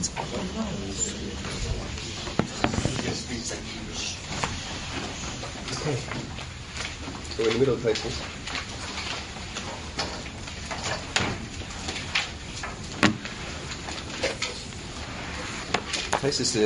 Okay. So we're in the middle of Taisus. Taisus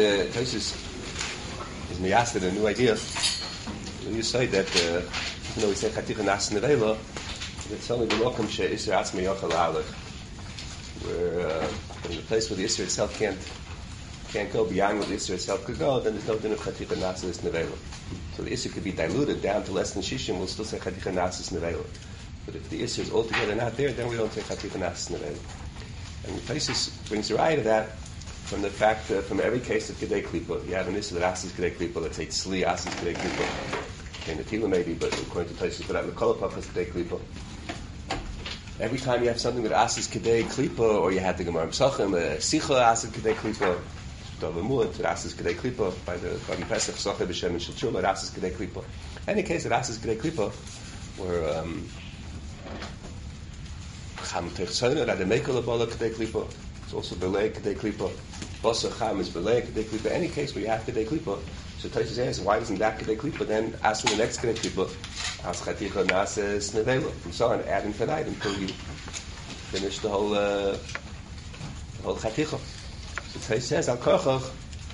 is miyased a new idea. You say that even though we say Chaticha Nas Nevela, it's only the Mokum She Isser Atzma Yochel Alech, where in the place where the Isser itself can't go beyond what the Isser itself could go, then there's no din of Chaticha Nas Nevela. So the Isser could be diluted down to less than Shishim, we'll still say Chaticha Nas Nevela. But if the Isser is altogether not there, then we don't say Chaticha Nas Nevela. And the Taisus brings a raya to that from the fact that from every case of Kedei Klipa, you have an Isser that asks Kedei Klipa, let's say Tzli asks Kedei Klipa. In the Tila maybe, but according to Taisus, for that, the Kolapach is Kedei Klipa. Every time you have something that asks Kedei Klipa, or you had the Gemara Psachim, Sicha asks Kedei Klipa, Dovamut, it asks Kedei Klipa, by the Bagi Pesach, Soche B'Shem and Shilchuma, it asks Kedei Klipa. Any case it asks Kedei Klipa, where Cham Techzona, that the Mekel Abala Kedei Klipa, it's also Belay Kedei Klipa, Basa Cham is Belay Kedei Klipa. Any case where you have Kedei Klipa, so Taisus asks, why doesn't that Kedei Klipa then ask for the next Kedei Klipa? Ask Chaticha Nases Nevela, and so on, ad infinitum until you finish the whole Chaticha. So Taisus says, Al Kochach,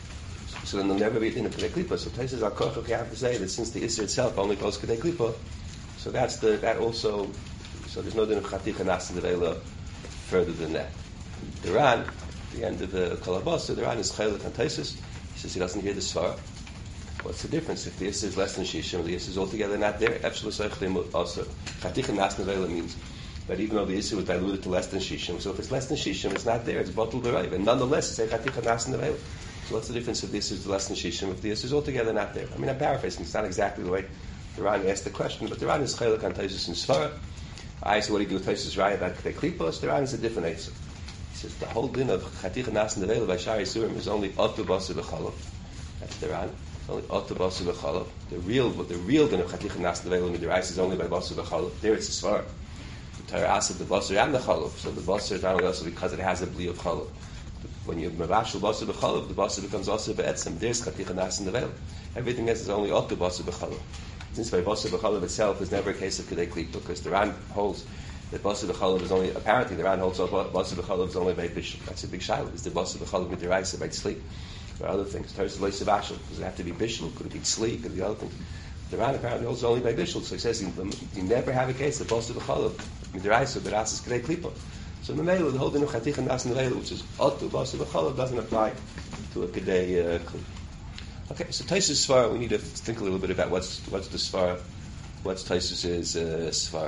so then there'll never be a din of Kedei Klipa. So Taisus says, Al Kochach, you have to say that since the Isser itself only goes Kedei Klipa, so that also, so there's no din of Chaticha Nases Nevela further than that. The Ran, at the end of the Kolabasa, the Ran is Chaylik on Taisus. He says he doesn't hear the Svara. What's the difference? If the Isser is less than Shishim, the Isser is altogether not there. Also, Chaticha Nas Nevela means that even though the Isser was diluted to less than Shishim, so if it's less than Shishim, it's not there. It's Batul B'Raiv. And nonetheless, it's a Chaticha Nas Nevela. So what's the difference if the Isser is less than Shishim, if the Isser is altogether not there? I mean, I'm paraphrasing. It's not exactly the way the Ran asked the question, but the Ran is Chaylik on Taisus and Svara. I say, what do you do with Taisus Raya about Kedei Klipos? The Ran is a different answer. He says, the whole din of Chaticha Nas Nevela by Shari Surim is only Otu Basu B'Chalav. That's the Ran. Only Otu Basu B'Chalav. The real din of Chaticha Nas Nevela Midirais is only by Basu B'Chalav. There it's a Svar. The Torah asks the Basu and the Chalav. So the Basu is not only also because it has a Bli of Chalav. When you Mavashal Basu B'Chalav, the Basu becomes also Be'etzim. There's Chaticha Nas Nevela. Everything else is only Otu Basu B'Chalav. Since by Basu B'Chalav itself is never a case of Kedei Klipa, because the Ran holds that Basu B'Chalav is only, apparently the Ran holds Basu B'Chalav is only by Bishul. That's a big shaila. Is the Basu B'Chalav Midiraisa by Tzli? Or other things. Teresa Leisa Bashal. Does it have to be Bishul? Could it be Tzli? Could it be other things? The Ran apparently holds only by Bishul. So he says you never have a case of Basu B'Chalav Midiraisa but asks Kedei Klipa. So in the Mela, the whole din of Chaticha Nas Nevela, which is Otu Basu B'Chalav, doesn't apply to a Kedei Klipa. Okay, so Taisus Svar, we need to think a little bit about what's the Svar, what's Taisus's Svar.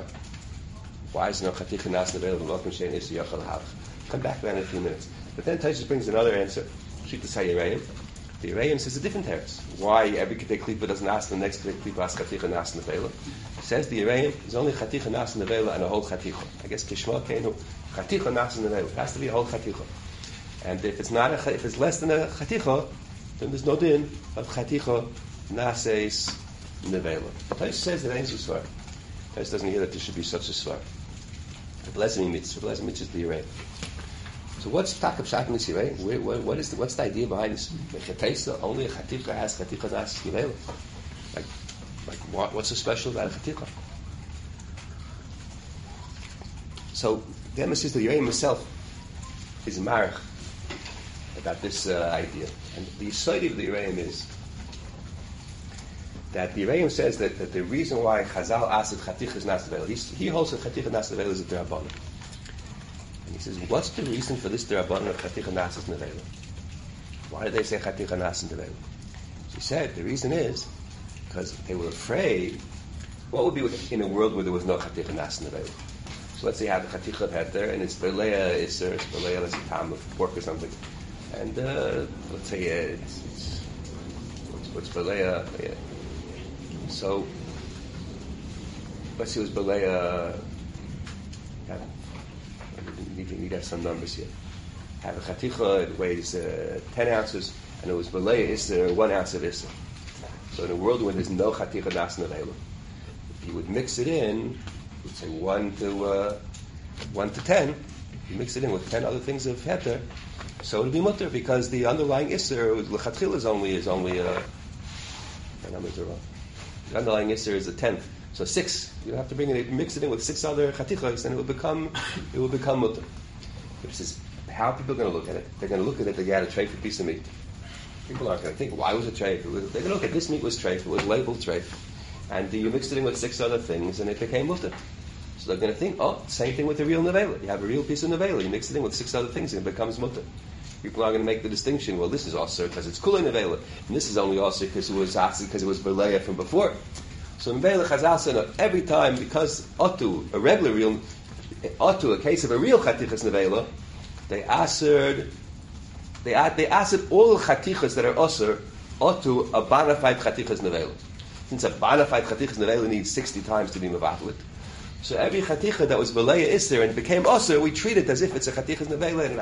Why is no Chaticha Nas Nevela V'Mokum Shein Isser Yochel Halach? Come back to that in a few minutes. But then Taisus brings another answer. Shittas HaYereim. The Yereim says a different teretz. Why every Kedei Klipa doesn't ask the next Kedei Klipa ask Chaticha Nas Nevela? Says the Yereim is only Chaticha Nas Nevela and a whole Chaticha. I guess Kishma Keinu Chaticha Nas Nevela. It has to be a whole Chaticha. And if it's less than a Chaticha, then there's no din of Chaticha Nases Nevela. Taisus says that ain't so Svar. Taisus doesn't hear that there should be such a Svar. The blessing mitzvah is the Yereim. So what's Takab Shat in this Yereim? What's the idea behind this? Only a Chaticha has Chaticha Nases Nevela. Like what's so special about a Chaticha? So the emphasis of the Yereim himself is marach about this idea. And the side of the Yereim is that the Yereim says that the reason why Chazal asked Chatichas Nas Nevela, he holds that Chatichas Nas Nevela is a D'Rabbanan. And he says, what's the reason for this D'Rabbanan of Chatichas Nas Nevela? Why did they say Chatichas Nas Nevela? He said, the reason is because they were afraid, what would be in a world where there was no Chatichas Nas Nevela? So let's say you have the Chaticha head there, and it's Berleya Isser, it's Berleya, let's say, Tam of pork or something. And let's say what's Berleya? Yeah. So let's see, it was Berleya. Need to have some numbers here. Have a Chaticha, it weighs 10 ounces, and it was Berleya Isser, 1 ounce of Isser. So in a world where there's no Chaticha Nas Nevela, if you would mix it in, you'd say 1 to 10. You mix it in with 10 other things of heter, So it would be mutter because the underlying isser l'chatchil is only the numbers are wrong. The underlying isser is a tenth. So 6. You have to mix it in with 6 other chatichos, and it will become mutter. But it says, how are people going to look at it? They're going to look at it. They had a tray for piece of meat. People aren't going to think, why was it treif? They're going to look at this meat was treif. It was labeled treif, and you mixed it in with 6 other things, and it became mutter. So they're going to think, same thing with the real nevela. You have a real piece of nevela. You mix it in with 6 other things, and it becomes mutter. People are going to make the distinction. Well, this is also because it's kula nevela, and this is only also because it was beleya from before. So nevela chazal said every time because otu a case of a real chatichas nevela, they answered all chatichas that are osir otu a bona fide chatichas nevela. Since a bona fide chatichas nevela needs 60 times to be mevatel it. So every chaticha that was beleya isser and became osir, we treat it as if it's a chatichas nevela and it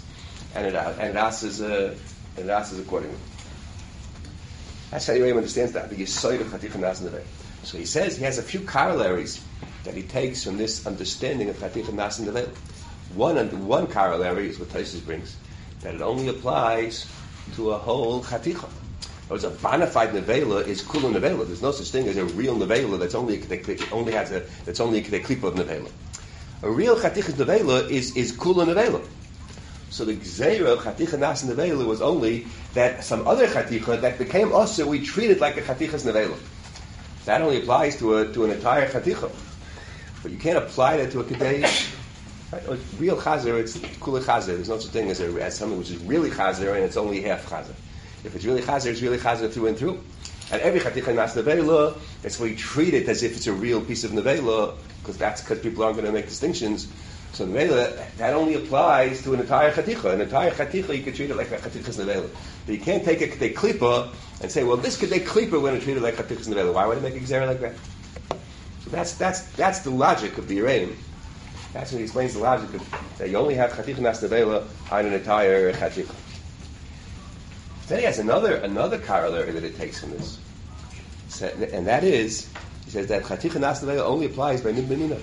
asks accordingly. That's how Yerem understands that, the yisoid of chaticha nas nevela. So he says he has a few corollaries that he takes from this understanding of chaticha nas nevela. One corollary is what Tosfos brings, that it only applies to a whole chaticha. Whereas a bona fide nevela is kula nevela. There's no such thing as a real nevela that's only a klipa of nevela. A real chatichas nevela is kula nevela. So the gzeira of chaticha nas nevela was only that some other chaticha that became osir, we treat it like a chatichas nevela. That only applies to an entire chaticha. But you can't apply that to a kedei. Right? Real chazer, it's kula chazer. There's no such thing as something which is really chazer and it's only half chazer. If it's really chazer through and through. And every chaticha nas nevela, that's why we treat it as if it's a real piece of nevela, because people aren't going to make distinctions. So nevela, that only applies to an entire chaticha. An entire chaticha, you can treat it like a chatichas nevela. But you can't take a kedei klipa and say, well, this kedei klipa, we're going to treat it like chatichas nevela. Why would I make a gzera like that? So that's the logic of the Yerem. That's when he explains the logic of that you only have chaticha nas nevela on an entire chaticha. Then he has another corollary that it takes from this, and that is, he says that chaticha nas nevela only applies by min benina.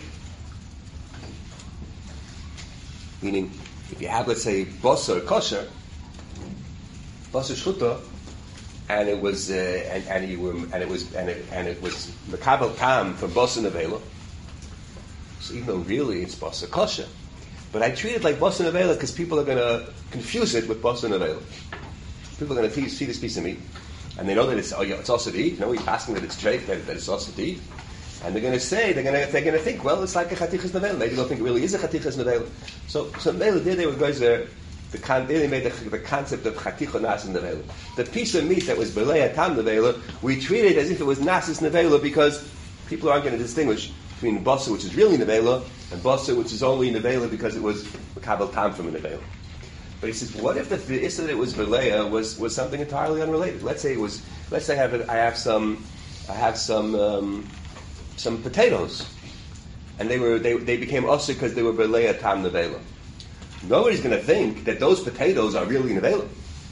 Meaning, if you have, let's say, basar kosher, basar shchuta, and it was mekabel tam from basar nevela. So even though really it's basar kosher, but I treat it like basar nevela because people are going to confuse it with basar nevela. People are going to see this piece of meat, and they know that it's also to eat. No, he's asking that it's treif, that it's also to eat. And they're going to think, well, it's like a chatichas nevela. Maybe they'll think it really is a chatichas nevela. So nevela they were guys there. They made the concept of chaticha nas nevela. The piece of meat that was beleya tam nevela, we treat it as if it was nasis nevela because people aren't going to distinguish between basar, which is really nevela, and basar, which is only nevela because it was mekabel tam from a nevela. But he says, what if the issa that it was beleya was something entirely unrelated? Let's say I have some potatoes, and they became osir because they were beleya tam nevela. Nobody's going to think that those potatoes are really nevela.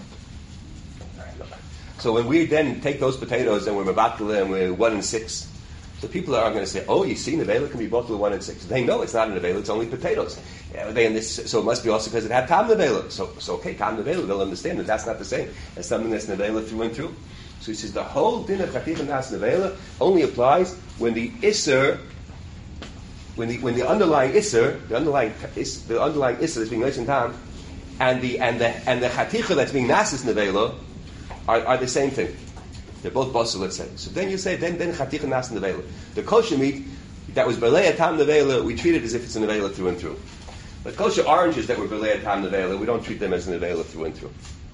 So when we then take those potatoes and we're mevatel and we're 1 and 6, so people are going to say, "Oh, you see, nevela can be bought with 1 and 6." They know it's not a nevela; it's only potatoes. So it must be also because it had tam nevela. So okay, tam nevela. They'll understand that that's not the same as something that's nevela through and through. So he says the whole din of chaticha nas nevela only applies when the isser, when the underlying isser, the underlying isser that's being mentioned tam, and the chaticha that's being nasis nevela are the same thing. They're both basar, let's say. So then you say then chaticha nas nevela. The kosher meat that was beleya tam nevela, we treat it as if it's a nevela through and through. But kosher oranges that were beleya tam nevela, we don't treat them as a nevela through and through.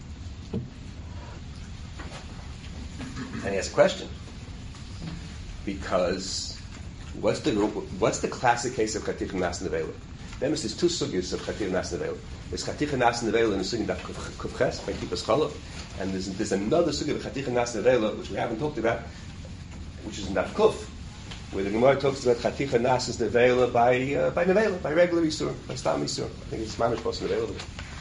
And he has a question. Because what's the classic case of chaticha nas nevela? Then there's 2 sugyas of chaticha nas nevela. There's chaticha nas nevela in the sugya daf kufches by kippus challah, and there's another sugya of chaticha nas nevela which we haven't talked about, which is in daf kuf, where the Gemara talks about chaticha nas nevela by nevela, by regular isur, by stam isur. I think it's mamish bos nevela.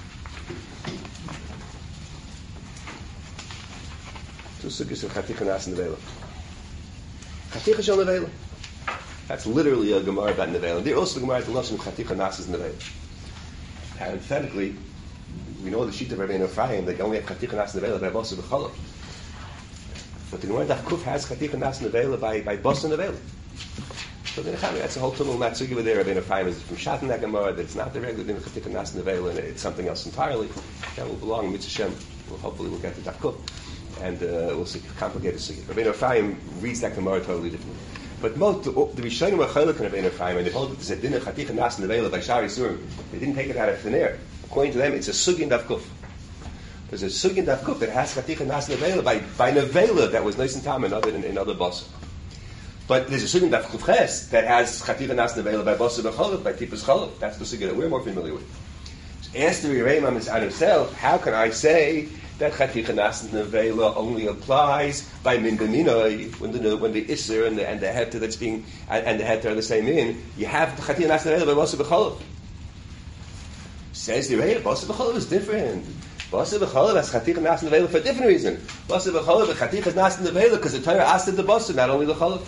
2 sugyas of chaticha nas nevela. Chaticha shel nevela. That's literally a Gemara about nevela. There also the Gemara at the lashon chaticha nas is nevela. Parenthetically, we know the sheet of Rabbeinu Ephraim, they only have Chaticha Nas Nevela by Bosa B'Chalav. But the Gemara Daf Kuf has Chaticha Nas Nevela by Bosa Nevela. So the Nechami, that's a whole tumul matzugi with there. Rabbeinu Ephraim is from Shatan Gemara, that it's not the regular din of Chaticha Nas Nevela, and it's something else entirely. That will belong, Mitzvah Shem. Hopefully we'll get to Daf Kuf. And we'll see, complicated sugi. Rabbeinu Ephraim reads that Gemara totally differently. But most, the Rishonim were chaylik in Rabbeinu Ephraim, and they hold that there's a din of Chaticha Nas Nevela by Shari Surim. They didn't take it out of thin air. According to them, it's a sugi in Daf Kuf. There's a sugi in Daf Kuf that has Chaticha Nas Nevela by Nevela that was nice and tam in other bossa. But there's a sugi in Daf Kuf Ches that has Chaticha Nas Nevela by bossa b'cholav, by tipas cholav. That's the sugi that we're more familiar with. So ask the Reimam is on himself, how can I say that Chaticha Nas Nevela only applies by min b'minoi, when the Isser and the heter that's being, and the heter are the same min, you have the Chaticha Nas Nevela by bossa b'cholav. Says the Reimam, bossa b'cholav is different. Bosa b'cholav has Chaticha Nas Nevela for a different reason. Bosa b'cholav has Chaticha Nas Nevela because the Torah asked the bosa, not only the cholav.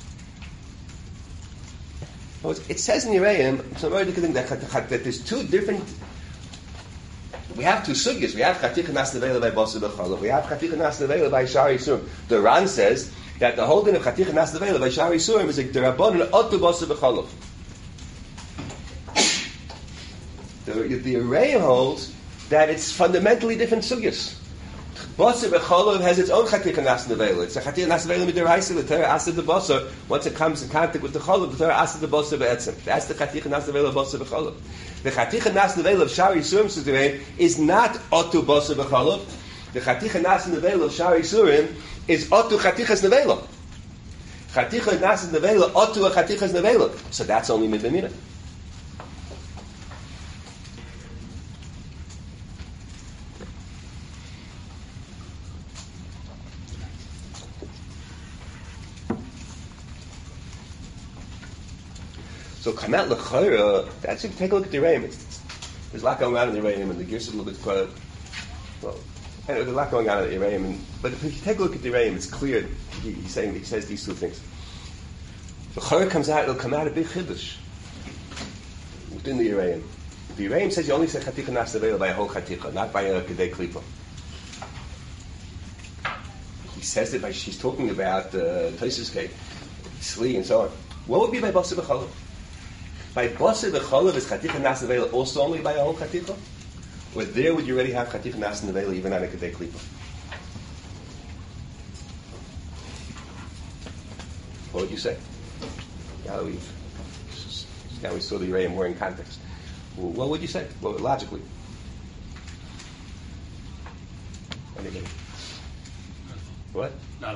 It says in Yereim, so I'm already thinking that there's two different. We have two sugyas. We have Chaticha Nas Nevela by bosa b'cholav. We have Chaticha Nas Nevela by Shari Surim. The Ran says that the whole din of Chaticha Nas Nevela by Shari Surim is like the Rabbanon otu bosa b'cholav. The Yereim holds that it's fundamentally different sugyas. Bosa b'cholav has its own Chaticha Nas Nevela. It's a Chaticha Nas Nevela mid'oraisa. The Torah asks the bosa. Once it comes in contact with the cholav, the Torah asks the bosa be'etzem. That's the Chaticha Nas Nevela bosa b'cholav. The Chaticha Nas Nevela of Shari Surim Surim is not otu bosa b'cholav. The Chaticha Nas Nevela of Shari Surim is otu Chatichas Nevela. Chaticha Nas Nevela otu a Chatichas Nevela. So that's only mid'amina. So Kamet L'Chayra, that's if you take a look at the Reim. There's a lot going on in the Reim, and the Gears is a little bit quiet. Well, anyway, there's a lot going on in the Reim, but if you take a look at the Reim, it's clear he says these two things. The Chayra comes out, it'll come out a big chiddush within the Reim. The Reim says you only say Chaticha Nas Nevela by a whole Chaticha, not by a Kedei Klipa. He says it by, she's talking about Tosis cake, Sli, and so on. What would be by Bosa B'cholav? By Bosa B'cholav is Chaticha Nas Nevela also only by a whole Chaticha? Or there would you already have Chaticha Nas Nevela even on a Kedei Klipa? What would you say? Now we saw the Yereim more in context. What would you say? Well, logically. Anything? What?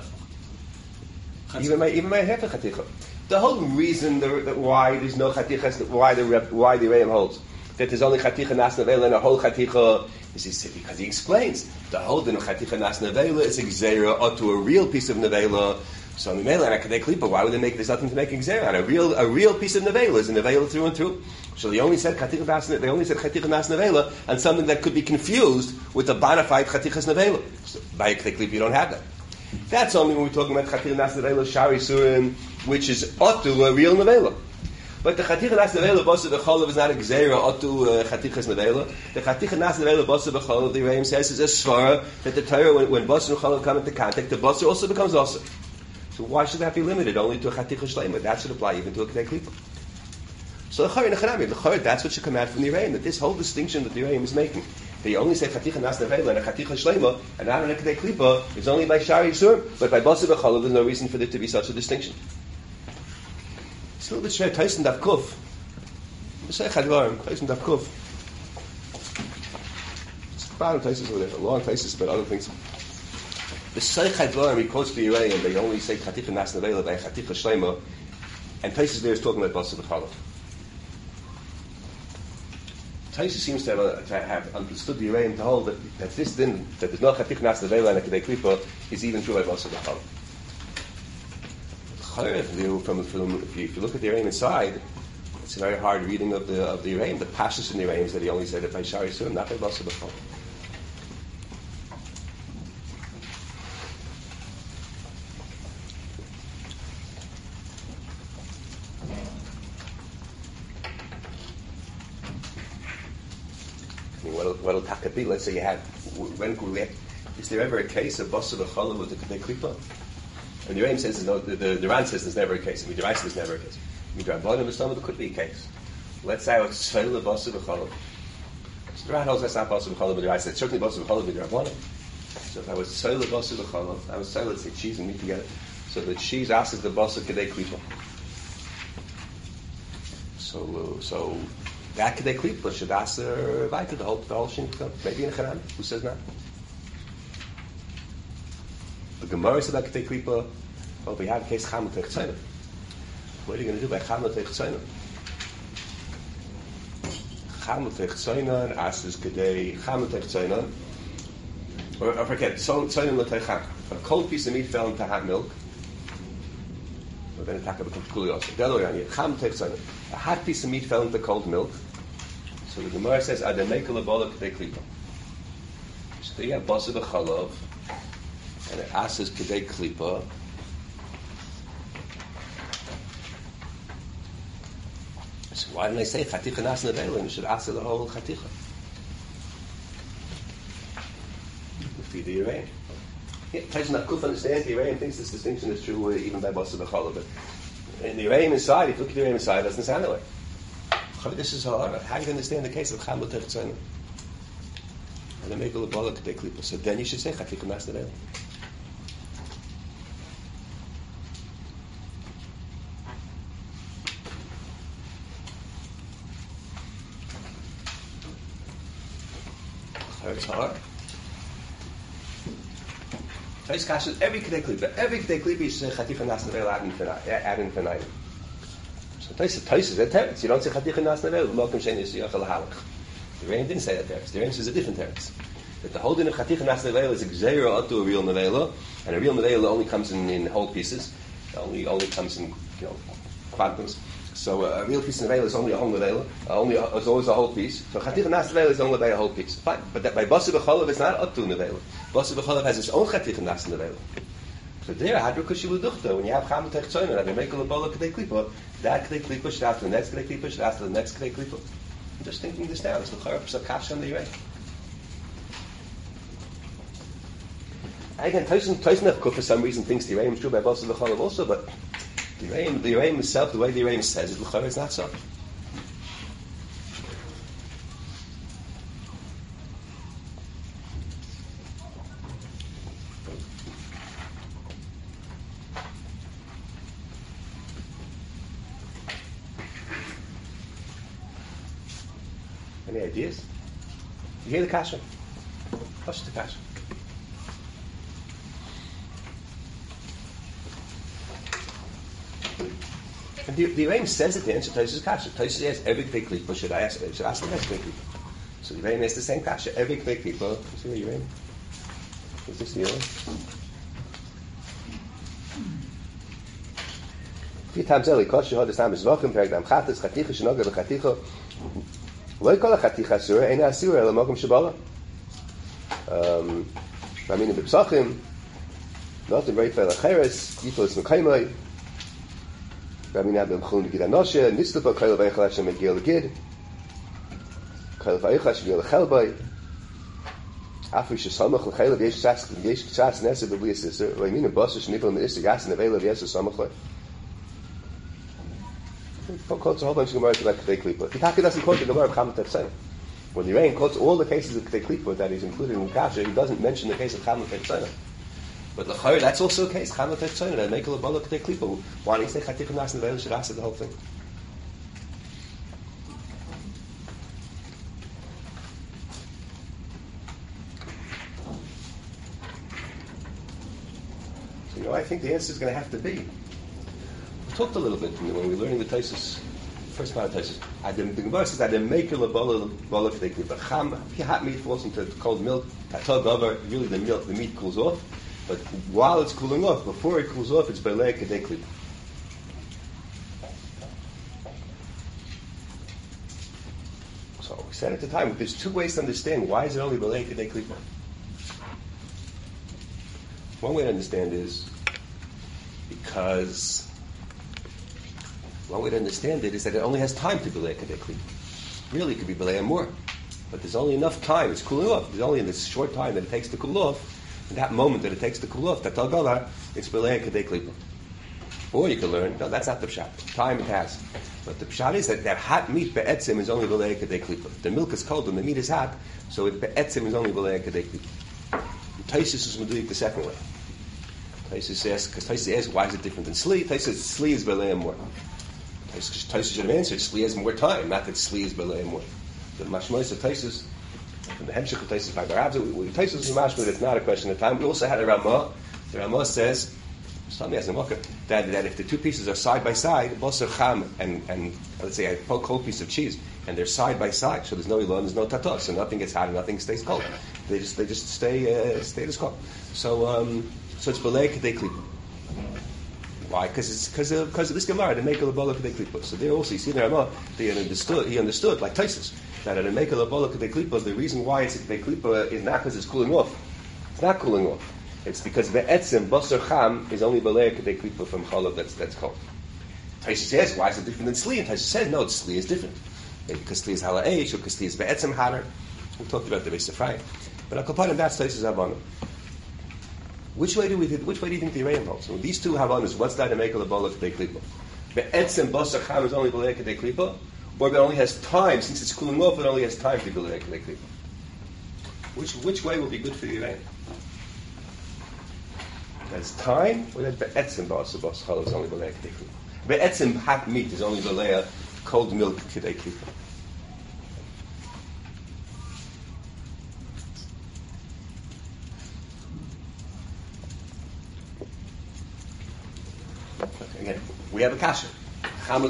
Even my half a Chaticha. The whole reason why there's no Chatichas, why the Reim holds that there's only Chaticha Nas Nevela and a whole Chaticha is because he explains the whole din of Chaticha Nas Nevela is a Gzeira or to a real piece of Nevela. So Nevela and a Kedei Klipa, why would they make? There's nothing to make a Gzeira on. A real piece of Nevela is a Nevela through and through. So they only said Chaticha Nas Nevela on something that could be confused with a bona fide Chatichas Nevela. So by a Kedei Klipa you don't have that. That's only when we're talking about Chaticha Nas Nevela Shari Surim, which is otu a real Nevela. But the Chaticha Nas Nevela Bosa B'cholav is not a Gzeira otu Chatichas Nevela. The Chaticha Nas Nevela Bosa B'cholav, the Reim says, is a svara that the Torah, when Bosa and Cholav come into contact, the Bosa also becomes Osa. So why should that be limited only to a Chaticha Shleima? That should apply even to a Kedei Klipa. So that's what should come out from the Reim, that this whole distinction that the Reim is making, that you only say Chaticha Nas Nevela and a Chaticha Shleima, and not a Kedei Klipa, is only by Shari Yisurim, but by Bosa B'cholav, there's no reason for there to be such a distinction. It's a little bit shver, Tyson Daf Kuf. Tyson Daf Kuf. It's bottom Tyson over there, long Tyson, but other things. The Seichai Dvarim, he quotes the Yereim, and they only say Chaticha Nas Nevela by Chaticha Shleima, and Tyson there is talking about Bosa B'cholav. Taisa seems to have understood the Yereim to hold that this din, that there's no Chaticha Nas Nevela and a Kedei Klipa, is even true by Bosa B'cholav. If you look at the Yereim inside, it's a very hard reading of the Yereim. The pashtus in the Yereim is that he only said it by Shari Surim, not by Bosa B'cholav. what'll taka be? Let's say you had, is there ever a case of basar v'chalav with the kedei klipa? And the Reim says, no, the Ran says there's never a case. The Midrash says there's never a case. Midrabanim B'Stamah, there could be a case. Let's say it's Tzvela basar v'chalav. So the Ran holds that's not basar v'chalav, but the Ran says certainly basar v'chalav Midrabanim. So if I was Tzvela basar v'chalav, I was Tzvela, let's say cheese and meat together. So the cheese asks the basar kedei klipa. So that kedei klipa should ask weiter the whole shin. Maybe in a Chanan. Who says that? The Gemara said that kedei klipa. Well, we have a case Chama Teich Tzayna. What are you going to do by Chama Teich Tzayna? Chama Teich Tzayna asks kedei Chama Teich Tzayna. Or forget Tzayna l'Teichak. A cold piece of meat fell into hot milk. We're going to talk about kulios. The other way around here. Chama Teich Tzayna. A hot piece of meat fell into cold milk. So the Gemara says, Ademeka l'bola kedei klipa. So there you have basar v'chalav, and it asks kedei klipa. So why didn't I say chaticha nas nevelim? You should ask the whole chaticha. Feed the Yereim. Taish Nakuf understands the Yereim thinks this distinction is true even by basar v'chalav, but in the Yereim inside, if you look at the Yereim inside, it doesn't sound that way. This is hard. How do you understand the case of Chama Teich Tzayna? And they make a l'bola kedei klipa. So then you should say chaticha nas nevelim. It's hard. Tais kasha every kedei klipa you say chaticha nas nevel adding finite. So Tais is a teretz. You don't say chaticha nas nevel. Malkum shein yisiyach halach. The Reim didn't say that teretz. The Reim says a different teretz. That the whole din of chaticha nas nevel is a gzeira to a real nevela, and a real nevela only comes in whole pieces. Only comes in quantums. So a real piece of nevela is only a whole nevela. It's always a whole piece. So chaticha nas nevela is only by a whole piece. Fine, but that by basar v'chalav it's not up to nevela. Basar v'chalav has its own chaticha nas nevela. So there, hadru kushilu duchta. When you have Chama Teich Tzayna, and they make a l'bola kedei klipa, that kedei klipa should ask the next kedei klipa, should ask the next kedei klipa. I'm just thinking this down. It's the l'chayr of kasha on the Yereim. Again, Toysnach for some reason thinks the Yereim is true by basar v'chalav also, but the Yereim itself, the way the Yereim says it, l'chayr is not so. Any ideas? You hear the kasha? What's the kasha? And the Yereim says it to answer Tosfos' kasha. Tosfos says every kedei klipa should ask the next kedei klipa. So the Yereim has the same kasha. Every kedei klipa. You see the Yereim? Is this the Yereim? Few times early, kasha had the same as v'chim perek dam chatas chaticha shenoga v'chaticha. Lo kol chaticha asura ein asura ela mokum shabala. I mean in b'psachim, not in reifei lacheres, yifos mekaymai. I mean Adam chun gid anoshe, nislupa kol veichel Hashem megil gid, kol veichel Hashem megil chelbay. Afu shesamach lechelav yesh ksas nesa b'blias iser. I mean in basar shnipel minister gas nevela v'yesu samach. Quotes a whole bunch of Gemara about kedei klipa. Pitaka doesn't quote the Gemara of Chama Teich Tzayna. When the Yereim quotes all the cases of kedei klipa that he's included in Kasha, he doesn't mention the case of Chama Teich Tzayna. But l'chayr, that's also a case. Chama Teich Tzayna, that make a l'bola kedei klipa. Why don't you say chaticha nas nevel should ask the whole thing? So I think the answer is going to have to be. We talked a little bit when we were learning the Tosfos, first part of Tosfos. The Gemara says that they make a bola kedei klipa. Cham, if hot meat falls into cold milk, really the meat cools off. But while it's cooling off, before it cools off, it's belei kedei klipa. So we said at the time, there's two ways to understand why is it only belei kedei klipa. One way to understand is because one way to understand it is that it only has time to belei kedei klipa. Really, it could be belei more. but there's only enough time. It's cooling off. There's only in this short time that it takes to cool off. In that moment that it takes to cool off, that Talgala, it's Belei Kedei Klipa. Or you can learn, no, that's not the pshat. Time it has. But the pshat is that hot meat be'etzim is only Belei Kedei Klipa. The milk is cold and the meat is hot, so be'etzim is only Belei Kedei Klipa. Taisus is Meduik the second way. Taisus asks, why is it different than Sli? Taisus says, Sli is Belei more. Taisus should have answered, Sli has more time, not that Sli is Belei more. The Mashmois of Taisus, from the Hemshech of Taisus by Barabza, Taisus is Mashmois, it's not a question of time. We also had a Ramah. The Ramah says, that if the two pieces are side by side, basar cham and let's say a cold piece of cheese, and they're side by side, so there's no ilon, there's no tatos, so nothing gets hot and nothing stays cold. They just stay as cold. So it's belei kedei klipa. Why? Because of this Gemara, the mekel abola kedei klipa. So there also you see the Ramah, he understood like Taisus that at a mekel abola kedei klipa, the reason why it's a kedei klipa is not because it's cooling off. It's not cooling off. It's because the etzim basar cham is only belei kedei klipa from chalav that's cold. Taisus says, why is it different than Sli? And Taisus says, no, Sli is different. Maybe because Sli is hala eish, or because Sli is be'etzim harer. We talked about the Beis Ephraim. But I'll compare that's Taisus Havana. Which way do you think the Yereim holds? So these two Havanas, what's that to make a labola kedei klipa? Be'etzim basar cham is only belei kedei klipa, or it only has time, since it's cooling off, it only has time to be belei kedei klipa. Which way will be good for the Yereim? That's time, or that be'etzim basar chalav is only belei kedei klipa? Be'etzim hot meat is only belei cold milk kedei klipa. Again, we have a kasha. The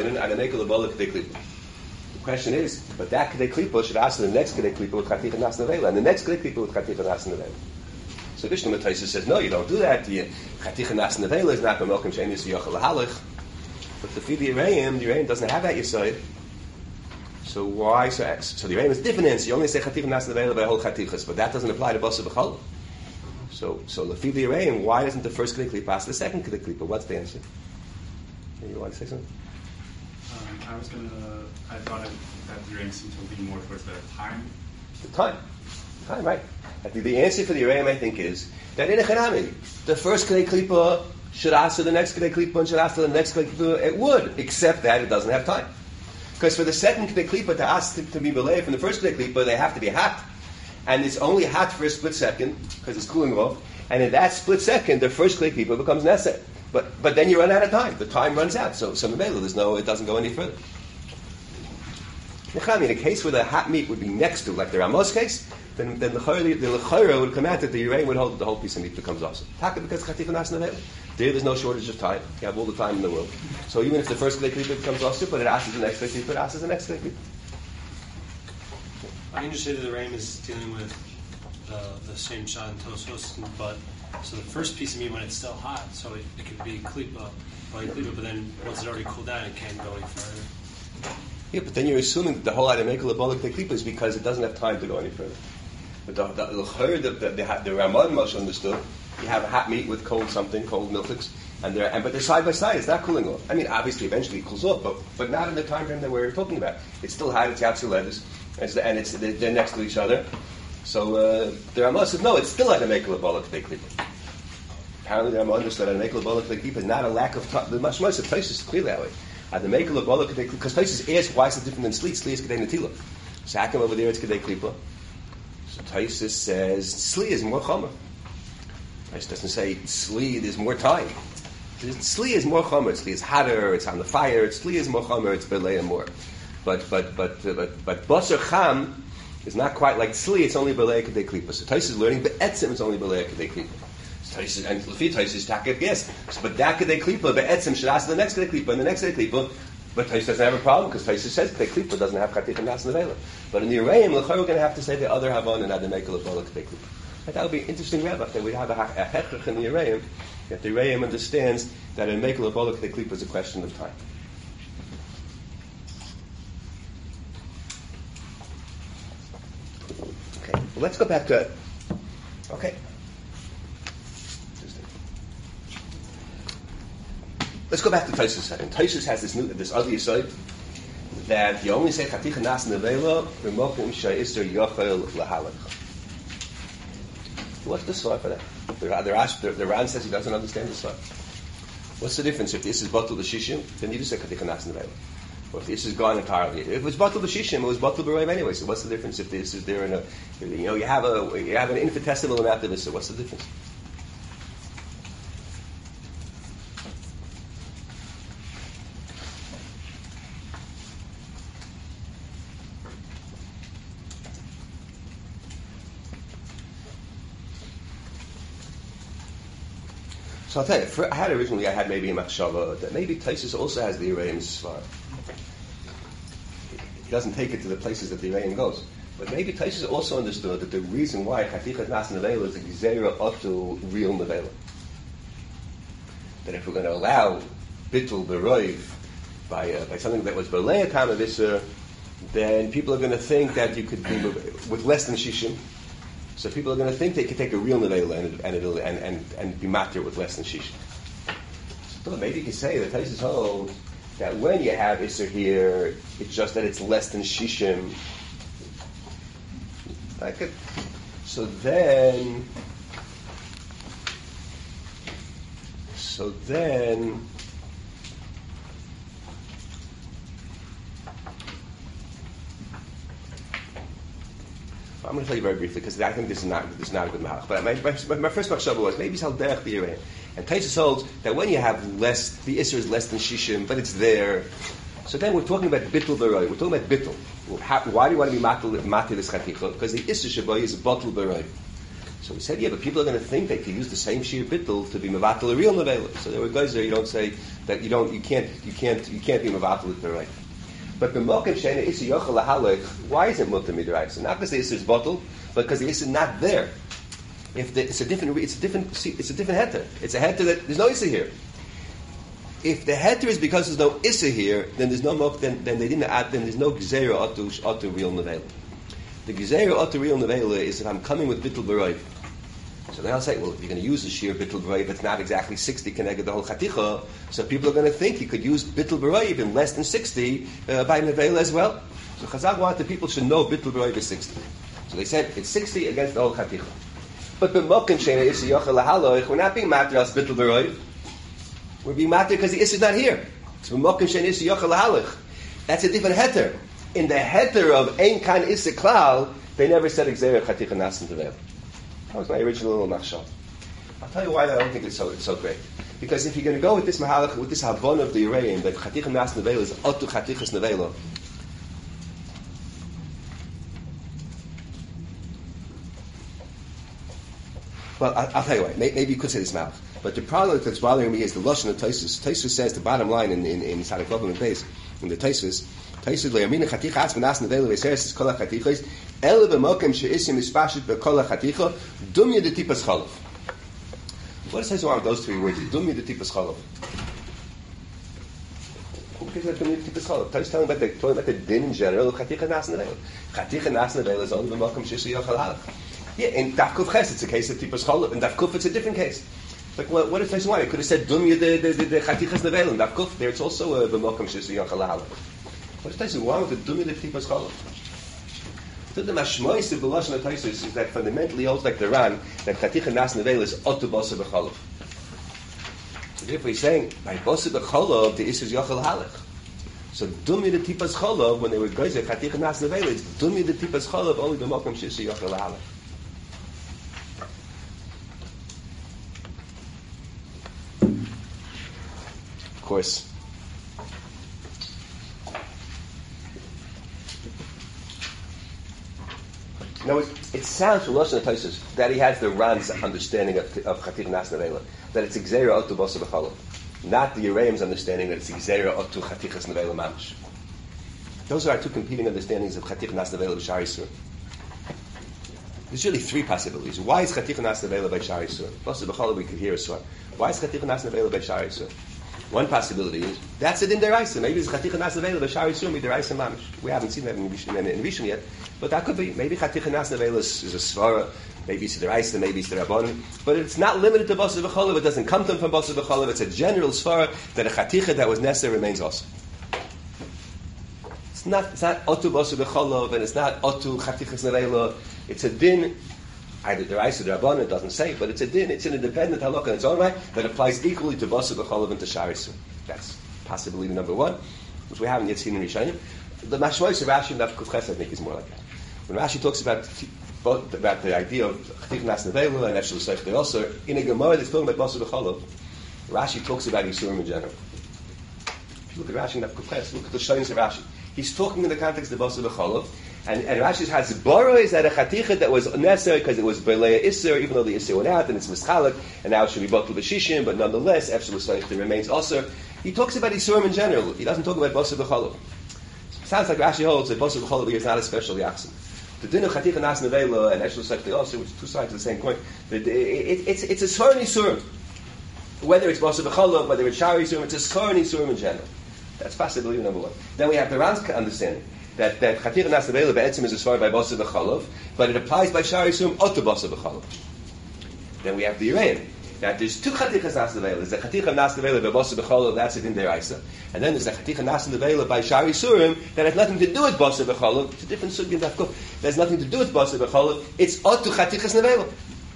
question is, but that kedei klipa should ask the next kedei klipa with chaticha nas nevela, and the next kedei klipa with chaticha nas nevela. So Vishnu Mataisus says, no, you don't do that. Chaticha nas nevela is not b'melkim she'enis yochel lahalach. But the Yereim doesn't have that yesod. So why? So the Yereim is different answer. You only say chaticha nas nevela by whole chatichas, but that doesn't apply to basa b'chol. So the Yereim, why doesn't the first kedei klipa ask the second kedei klipa? What's the answer? You want to say something? I thought that the Yereim seemed to lean more towards the time. The time, right. I think the answer for the Yereim, I think, is that in a chanami, the first kedei klipa should ask for the next kedei klipa and should ask for the next kedei klipa. It would, except that it doesn't have time. Because for the second kedei klipa to ask to be belayed from the first kedei klipa, they have to be hot. And it's only hot for a split second, because it's cooling off. And in that split second, the first kedei klipa becomes neseh. But then you run out of time. The time runs out. So Mamela, it doesn't go any further. In a case where the hot meat would be next to, like the Ramos case, then the L'chayra would come out that the Yereim would hold that the whole piece of meat becomes awesome. Taka because Chatifa Nas Nevela. There's no shortage of time. You have all the time in the world. So even if the first kedei klipa becomes awesome, but it asks the next kedei klipa, it asks the next kedei klipa. I understand that the Yereim is dealing with the same shot and Tosos, but so the first piece of meat when it's still hot, so it could be klipa, but then once it already cooled down, it can't go any further. Yeah, but then you're assuming that the whole idea of Mekul Abolik Teklipa is because it doesn't have time to go any further. But the Ramad Moshe understood, you have a hot meat with cold milks, but they're side by side, it's not cooling off. I mean, obviously, eventually it cools off, but not in the time frame that we're talking about. It's still hot, it's Yatsu lettuce, and they're next to each other. So the Ramah said, no, it's still at a Mekul Abolik Teklipa. Apparently the Ramah understood that a Mekul Abolik Teklipa is not a lack of time. The Mashmos of Taisus is clearly that way. At the Mekul Abolik Teklipa, because Taisus asked, why is it different than Sli? Sli is Kedei Netila. So how come over there it's Kedei Klipa? So Taisus says, Sli is more chomer. Taisus doesn't say, Sli, there's more time. Sli is more chomer. Sli is hotter, it's on the fire. Sli is more chomer, it's belay and more. But Basar Cham is not quite like Sli, it's only belay Kedei Klipa. So Taisus is learning, but Etzim is only belay Kedei Klipa. Taisus and Lefi Taisus taket yes. But that kedei klipa, but etzim should ask the next kedei klipa and the next kedei klipa. But Taisus doesn't have a problem because Taisus says kedei klipa doesn't have chaticha nas nevela. But in the Yereim, we're going to have to say the other havon and the mekel of kedei klipa. That would be an interesting rabbi that we have a hechach in the Yereim that the Yereim understands that a mekel of kedei klipa is a question of time. Okay, well, let's go back to Let's go back to Taisus a second. Taisus has this other yesod that you only say chaticha nas nevela b'mokim she'isur yochel lahalach. What's the svar for that? The Ran says he doesn't understand the svar. What's the difference? If this is batul b'shishim, then you just say chaticha nas nevela. Or if this is gone entirely, if it's batul b'shishim, it was batul b'roiv anyway. So what's the difference if this is there in a, you have an infinitesimal amount of this? So what's the difference? So I'll tell you, I had maybe a machshava that maybe Taisus also has the Yereim Svar. He doesn't take it to the places that the Yereim goes. But maybe Taisus also understood that the reason why Chatichat Nas Nevela is a Gzeira Otu real Nevela. That if we're going to allow Bittul Beroiv by something that was Belei Tam of Isser, then people are going to think that you could be with less than Shishim. So people are going to think they could take a real nevela and be matir with less than shishim. So maybe you could say that Taisus holds that when you have Isser here, it's just that it's less than shishim. Like it. So then. I'm going to tell you very briefly because I think this is not a good mahach. But my first machshava was maybe it's al derech b'yirei. And Taisus holds that when you have less, the Isser is less than shishim, but it's there. So then we're talking about bittul b'roi. We're talking about bittul. Why do you want to be matir this chaticha? Because the Isser shabai is battul b'roi. So we said, yeah, but people are going to think they can use the same shir bittul to be mevatel a real nevela. So there were guys there. You don't say that you can't be mevatel it b'roi. But b'mokem she'ena Isser yochel lahalech, why is it mutar midraisa? Not because the Isser is bottle, but because the Isser is not there. It's a different heter. It's a heter that there's no Isser here. If the heter is because there's no Isser here, then there's no then they didn't add. Then there's no gzeira otu real nevela. The gzeira otu real nevela is if I'm coming with bittul b'roiv. So then I'll say, well, if you're going to use the sheer bittul b'roiv, it's not exactly 60 connected the whole chaticha. So people are going to think you could use bittul b'roiv in less than 60 by nevela as well. So Chazal wanted the people should know bittul b'roiv is 60. So they said it's 60 against the whole chaticha. But b'mokim she'ena Isser yochel lahaloich, we're not being matir as bittul b'roiv. We're being matir because the Isser is not here. So b'mokim she'ena Isser yochel lahaloich. That's a different heter. In the heter of ein kan Isser klal, they never said gzeira chaticha nasan tevel. That was my original machshava. I'll tell you why I don't think it's so great. Because if you're going to go with this mahalach, with this havon of the Yereim, that chaticha nas nevela is otu chatichas nevela. Well, I'll tell you why. Maybe you could say this mahalach. But the problem that's bothering me is the lashon of Taisus. Taisus says the bottom line in Sadik Lovim Beis in the Taisus le'yamina chaticha atzma nas nevela v'seres kol hachatichos ele b'mokem she'isim mispashit b'kol hachaticha dumya de tipas chalav. What does Taisus want with those three words? Dumya de tipas chalav. Who cares about dumya de tipas chalav? Taisus talking about the din in general of chaticha nas nevela. Chaticha nas nevela is only b'mokem she'isur yochel halach. Yeah, in Daf Kuf Ches it's a case of tipas chalav. In Daf Kuf it's a different case. Like, what does Taisus want? He could have said dumya de chatichas nevela in Daf Kuf. There it's also b'mokem she'isur yochel halach. What does Taisus want with the dumya de tipas chalav? So the mashmois of the lashon of Taisus is that fundamentally holds like the Ran that chaticha nas nevela is otu basa b'chalav. So therefore he's saying by basa b'chalav the Isser is yochel halach. So dumya de tipas chalav when they were going to chaticha nas nevela it's dumya de tipas chalav only b'mokem she'isur yochel halach. Of course. Now it sounds from Lashon Taisus that he has the Ran's understanding of Chaticha Nas Nevela, that it's Gzeira Otu Basa B'Chalav, not the Yereim's understanding that it's Gzeira Otu Chatichas Nevela Mamish. Those are our two competing understandings of Chaticha Nas Nevela B'Shar Yisur. There's really three possibilities. Why is Chaticha Nas Nevela by Shar Yisur? Basa B'Chalav we could hear a swar. Why is Chaticha Nas Nevela by Shar Yisur? One possibility is that's it in deraisa. Maybe it's chaticha nas nevela b'shar yisur mideraisa mamish. We haven't seen that in Rishon yet, but that could be. Maybe chaticha nas nevela is a svara. Maybe it's deraisa. Maybe it's derabbanan. But it's not limited to basa v'cholav. It doesn't come from basa v'cholav. It's a general svara that a chaticha that was necessary remains also. It's not otu basu b'cholov, and it's not otu chatichas nevela. It's a din, either deraisa or derabbanan, it doesn't say, but it's a din, it's an independent halakha in its own right, that applies equally to basu b'cholov and to sharisum. That's possibility number one, which we haven't yet seen in Rishonim. The mashmois of Rashi and Kuf Ches, I think, is more like that. When Rashi talks about the idea of chatichas nas nevela and efshel seich de'oser, in a Gemara that's talking about basu b'cholov, Rashi talks about Yisurim in general. If you look at Rashi and Kuf Ches, look at the Shonis of Rashi. He's talking in the context of basu b'cholov, and Rashi has Boro is that a chaticha that was necessary because it was Berleya Isser, even though the Isser went out and it's mischalak, and now it should be Batul B'Shishim, but nonetheless, Efshel L'Soich remains Osir. He talks about Isurim in general. He doesn't talk about basu b'cholov. Sounds like Rashi holds that basu b'cholov is not a special yachsim. The din of chaticha nas nevela and Efshel L'Soich Osir, which are two sides of the same coin, it's a Sor Isurim. Whether it's basu b'cholov, whether it's Shari Isurim, it's a Sor Isurim in general. That's possibility number one. Then we have the Ran's understanding that chaticha nas nevela be'etzim is a svar by basu b'cholov, but it applies by shari sum otu basu b'cholov. Then we have the Yereim that there's two chatichas nas nevela. There's a chaticha nas nevela by basu b'cholov, that's it in deraisa, and then there's a chaticha nas nevela by shari surim that has nothing to do with basu b'cholov. It's a different sugya dafkuf. There's nothing to do with basu b'cholov. It's otu chatichas nevela.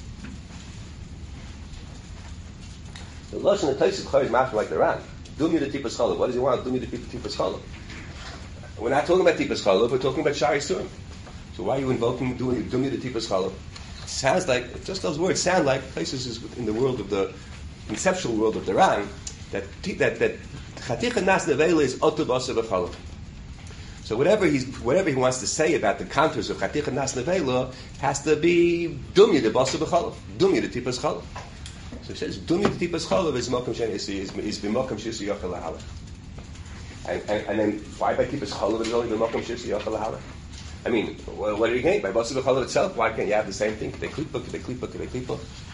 The lashon of Tosfos Chayes mashma like the Ran. Dumi the tipas cholov. What does he want? Dumi the tipas cholov. We're not talking about tipas cholov. We're talking about shari surim. So why are you invoking Dumi the tipas cholov? It sounds like just those words sound like places is in the world of the conceptual world of the Ran that chaticha nas nevela is otu basu b'cholov. So whatever he wants to say about the contours of chaticha nas nevela has to be Dumi the basu b'cholov. Dumi the tipas cholov. So it says, Dumi the tipas cholov is mokum shen is b'mokum shisi yochel lahalach. And then why by tipas cholov is only b'mokum shisi yochel lahalach? I mean, what are you getting by basu b'cholov itself? Why can't you have the same thing? Kedei klipa.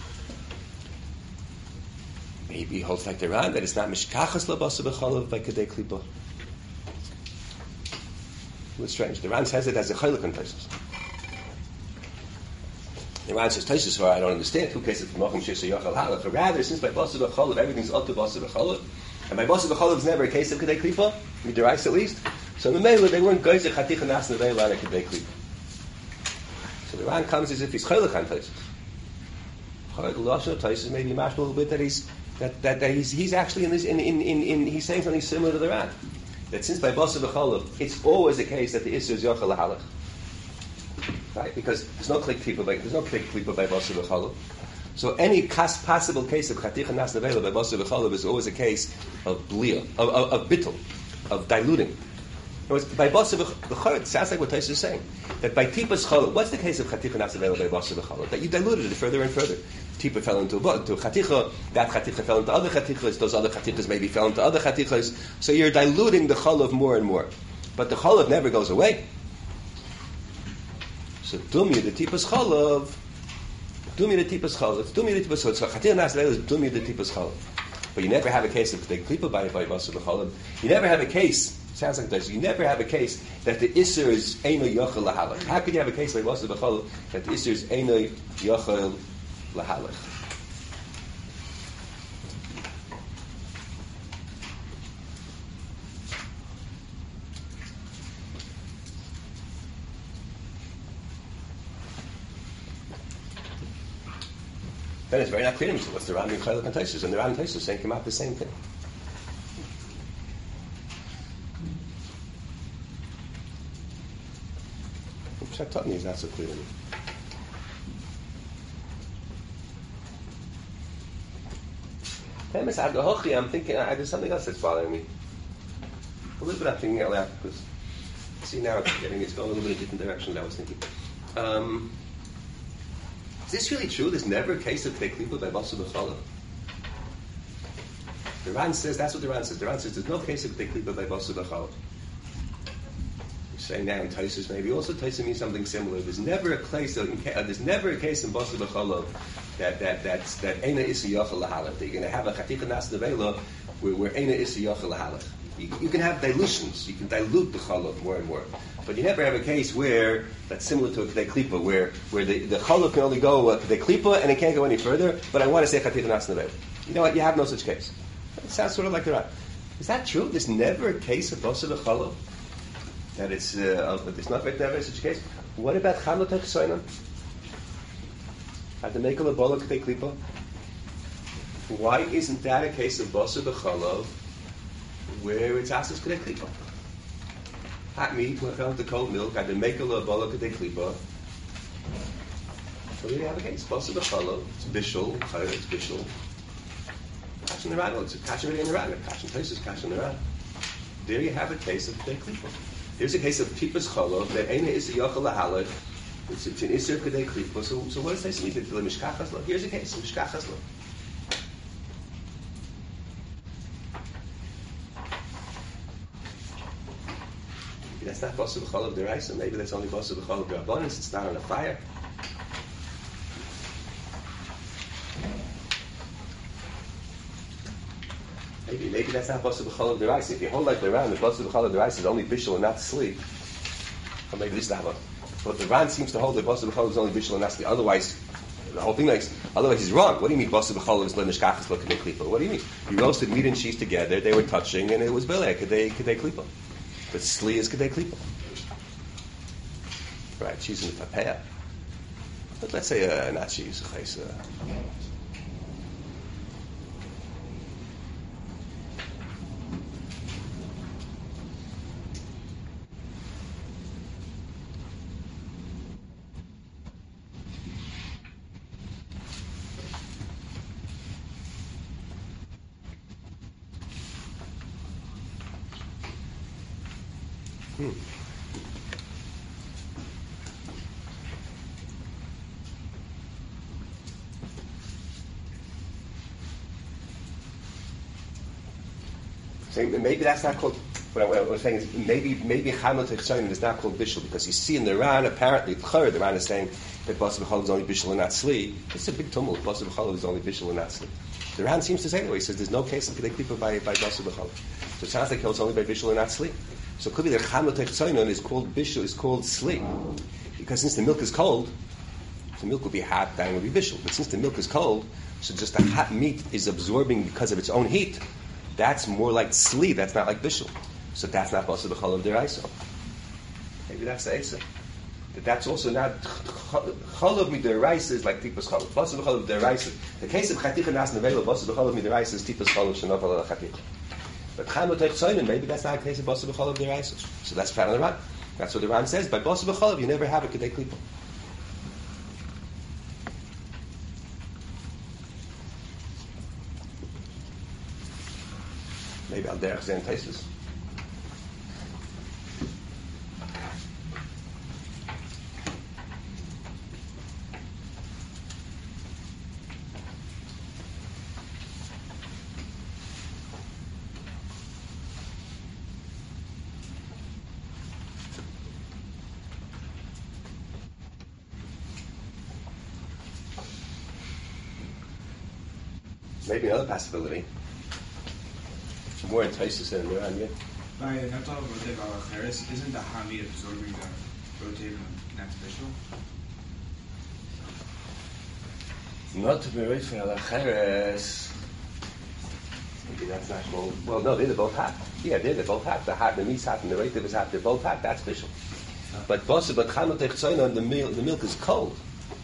Maybe he holds like the Ran that it's not mishkachas la basu b'cholov by kedei klipa. It's strange. The Ran says it as a chaylik on Tosfos. The Ran says, Tosfos, I don't understand. Who cares if Mochim Shisa Yochel Halach? But rather, since by basu b'cholov everything's up to basu b'cholov, and by basu b'cholov is never a case of kedei klipa, midiraisa at least. So in the Mela, they weren't going to chaticha nas nevela and kedei klipa. So the Ran comes as if he's chaylik on Tosfos. Chaylik lashon of Tosfos maybe mashed a little bit that he's actually in he's saying something similar to the Ran. That since by basu b'cholov it's always the case that the issue is yochel lahalach. Right? Because there's no klik klipa by basu b'cholov. So any possible case of chaticha nas nevela by basu b'cholov is always a case of blia, of bittul, of diluting. In other words, by basu b'cholov, it sounds like what Tosfos is saying. That by tipas cholov, what's the case of chaticha nas nevela by basu b'cholov? That you diluted it further and further. Tipa fell into chaticha, that chaticha fell into other chatichas, those other chatichas maybe fell into other chatichas. So you're diluting the cholov more and more. But the cholov never goes away. So Dumi the tipas cholov, so chaticha nas nevela is Dumi the tipas cholov. But you never have a case of kedei klipa by basu b'cholov. You never have a case. Sounds like this. You never have a case that the isser is eino yochel lahalach. How could you have a case by basu b'cholov that the isser is eino yochel lahalach? Then it's very not clear to me. So what's the Ran and Chaylik and Tosfos? And the Ran and Tosfos saying come out the same thing. Pshat is not so clear to me. I'm thinking there's something else that's bothering me. A little bit I'm thinking out loud because see now it's going a little bit in a different direction than I was thinking. Is this really true? There's never a case of kedei klipa by basu b'cholov. The Ran says that's what the Ran says. The Ran says there's no case of kedei klipa by basu b'cholov. You're saying now in Tosfos maybe also Tosfos means something similar. There's never a case in basu b'cholov that eina issa yochel lahalach. That you're going to have a chaticha nas nevela where eina issa yochel lahalach. You can have dilutions. You can dilute the cholov more and more. But you never have a case where that's similar to a kedei klipa, where the cholov can only go kedei klipa and it can't go any further. But I want to say chaticha nas nevela. You know what? You have no such case. It sounds sort of like the Ran. Is that true? There's never a case of basu b'cholov that it's not right never such a case. What about Chamot Hechsoinon? At the Mekel Abola K'tei Klipa? Why isn't that a case of Basar B'Cholov where it's Asas K'tei Klipa? Hot meat when fell into cold milk at the Mekel Abola K'tei Klipa. So there you have a case. Basar B'Cholov, it's Bishul, it's Bishul. Kash in the Ran, it's a Kash already in the Ran, Kash in places, Kash in the Ran. There you have a case of K'tei Klipa. Here's a case of Tipas Cholov that Eina is the Yochel Lahalach. It's an Isser K'dei Klipa. So what does this mean? Mishkachas Lo. Here's a case of Mishkachas Lo. Maybe that's not Basar B'Cholav D'Oraisa. Maybe that's only Basar B'Cholav D'Rabbanan. It's not on a fire. Maybe that's not Basar B'Cholav D'Oraisa. If you hold like the Ran, the Basar B'Cholav D'Oraisa is only Bishul and not Sleep. Or maybe this is not. But the Ran seems to hold that Basar B'Cholav is only Bishul and not Sleep. Otherwise, the whole thing makes. Otherwise, he's wrong. What do you mean Basar B'Cholav is Mishkachas Lo K'dei Klipa? What do you mean? You roasted meat and cheese together. They were touching, and it was Bilei K'dei Klipa. But Sli is K'dei Klipa. Right? Cheese and papaya. But let's say not cheese. So maybe that's not called. What I was saying is maybe Chamot Hechsoinon is not called Bishul because you see in the Ran apparently the Ran is saying that Basar B'Cholav is only Bishul and not Sli. It's a big tumult. Basar B'Cholav is only Bishul and not Sli. The Ran seems to say that way. He says there's no case of K'dei Klipa by Basar B'Cholav. So it sounds like it's only by Bishul and not Sli. So it could be that Chamot Hechsoinon is called Bishul, is called Sli. Because since the milk is cold, the milk will be hot, then it will be Bishul. But since the milk is cold, so just the hot meat is absorbing because of its own heat. That's more like Sli, that's not like Bishul. So that's not Basar B'Cholav D'Oraisa. Maybe that's the Esa. That's also not Cholav D'Oraisa is like Tipas Cholav. Basar B'Cholav D'Oraisa. The case of Chaticha Nas Nevela, Basar B'Cholav D'Oraisa is Tipas Cholav Shenot Ala Chaticha. But Chamot Hechsoinon, maybe that's not a case of Basar B'Cholav D'Oraisa. So that's found in the Ran. That's what the Ran says. By Basar B'Cholav, you never have a K'dei Klipa. Maybe Al Derech Zeh and Taisus. Maybe another possibility. More in Taisus than in the Ran, yeah. By Natal Rotev Alacheres, isn't the Hamid absorbing the Rotev next Bishul? Not to be right for Alacheres. Maybe that's not called. Well, no, they're both hot. Yeah, they're both hot. The meat's hot and the Rotev is hot. They're both hot. That's Bishul. But Chamot Hechsoinon, the milk is cold.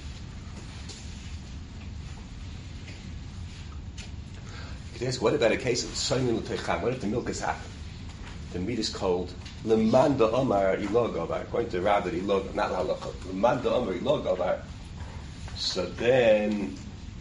Ask, what about a case of Soimin L'Teicham? What if the milk is hot? The meat is cold. L'man da'omar ilog avar. According to Rav, that ilog, not l'halacha. L'man da'omar ilog avar. So then,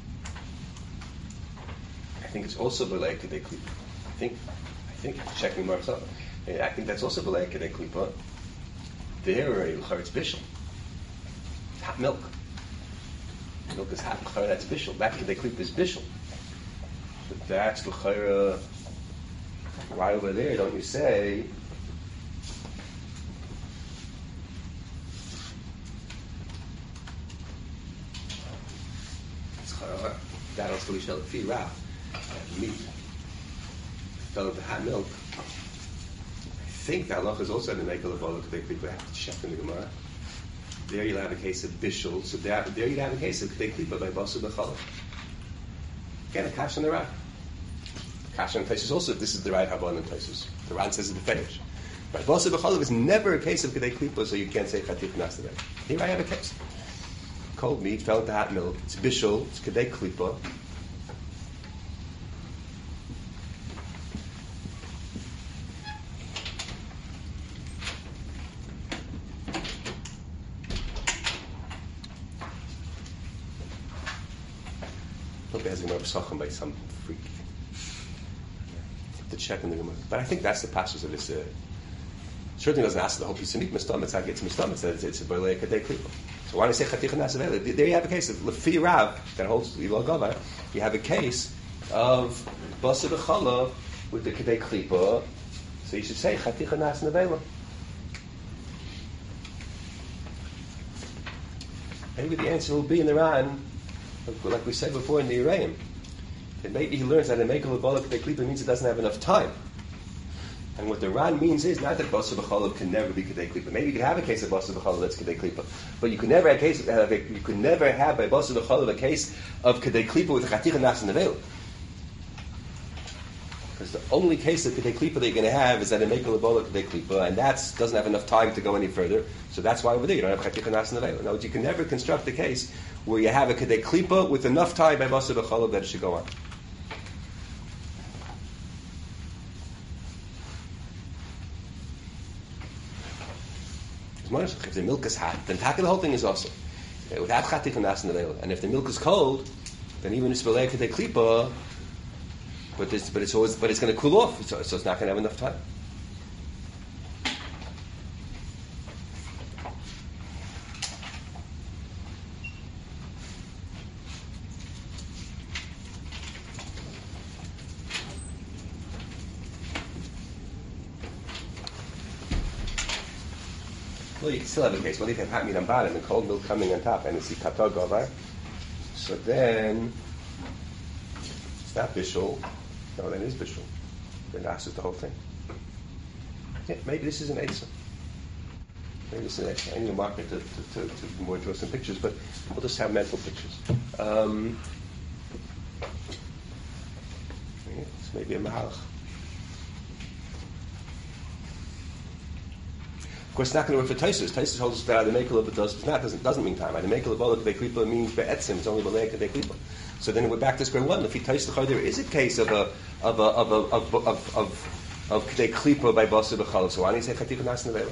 I think it's also b'lei k'dei klipa. I think checking more stuff. I think that's also b'lei k'dei klipa. There, it's bishul. Hot milk. Milk is hot. That's bishul. That k'dei klipa is bishul. But that's l'chayra. Why over there don't you say? That also we shall feed Rav. Meat. Fell into hot milk. I think that halacha is also in the Mekel Abola K'dei Klipa. I have to check in the Gemara. There you'll have a case of bishul. So there you'd have a case of K'dei Klipa by Basar B'Cholav. Again, a kash on the Rav. Kash on Taisus also, if this is the right Habon and Taisus. The Ran says it's the fetish. Right? Basa b'chalav is never a case of kedei klipa, so you can't say chatich nas nevela. Here I have a case. Cold meat fell into hot milk. It's bishul. It's kedei klipa. Hope it has Gemara Pesachim by some freak. To check in the Gemara, but I think that's the passage of this. Certainly doesn't ask the whole piece of meat. Mistam, it's like it's mistam. It's a bolei kadei klipa. So why do I say chatich nasavela? There you have a case of lefi Rav that holds Ilal Gava. You have a case of basa b'chalav with the kadei klipa. So you should say chatich nasavela. Maybe the answer will be in the Ran, like we said before in the Uraim. That maybe he learns that a mekel of kadei klipa means it doesn't have enough time. And what the Ran means is not that basa b'chalav can never be kadei klipa. Maybe you can have a case of basa b'chalav that's kadei klipa, but you could never have by basa b'chalav a case of kadei klipa with chatich nas nevela. Because the only case of kadei klipa that you're going to have is that a mekel of kadei klipa, and that doesn't have enough time to go any further. So that's why over there you don't have chatich nas nevela. Now you can never construct a case where you have a kadei klipa with enough time by basa b'chalav that it should go on. If the milk is hot, then the whole thing is also without chatich and nas nevela. And if the milk is cold, then even if it's bolei kadei klipa, but it's going to cool off, so it's not going to have enough time. Well, you can still have a case. Well, if you have hot meat on bottom and cold milk coming on top, and it's katog over, so then it's not bishul. No, then it is bishul. Then that's the whole thing. Yeah, maybe this is an Eitzah. Maybe this is an Eitzah. I need to mark it to more draw some pictures, but we'll just have mental pictures. It's maybe a Mahalach. Of course, it's not going to work for Taisus. Taisus holds that the mekel of it doesn't mean time. The mekel of kadei klipa means be'etzim. It's only bolei kadei klipa. So then we're back to square one. If he Taisus there is a case of kadei klipa by basa b'chalav. So why don't you say chatich nas nevela?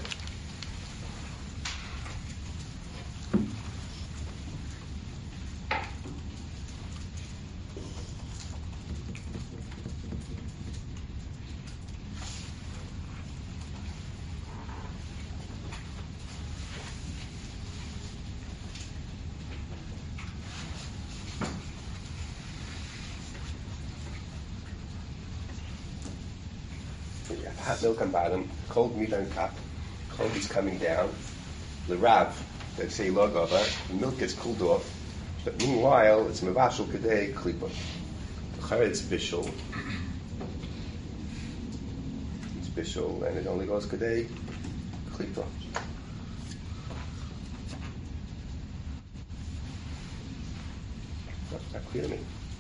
Hot milk on bottom, cold meat on top, cold meat's coming down. The Rav, they say logova, the milk gets cooled off, but meanwhile it's mevashel kadei klipa. It's bishul. It's bishul, and it only goes kadei klipa. That's not clear to me.